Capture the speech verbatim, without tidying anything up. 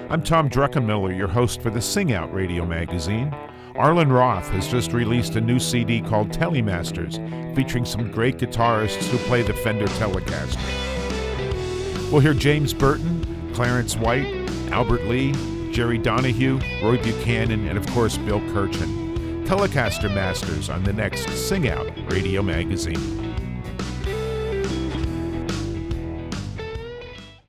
I'm Tom Druckenmiller, your host for the Sing Out radio magazine. Arlen Roth has just released a new C D called Telemasters, featuring some great guitarists who play the Fender Telecaster. We'll hear James Burton, Clarence White, Albert Lee, Jerry Donahue, Roy Buchanan, and of course Bill Kirchen. Telecaster Masters on the next Sing Out radio magazine.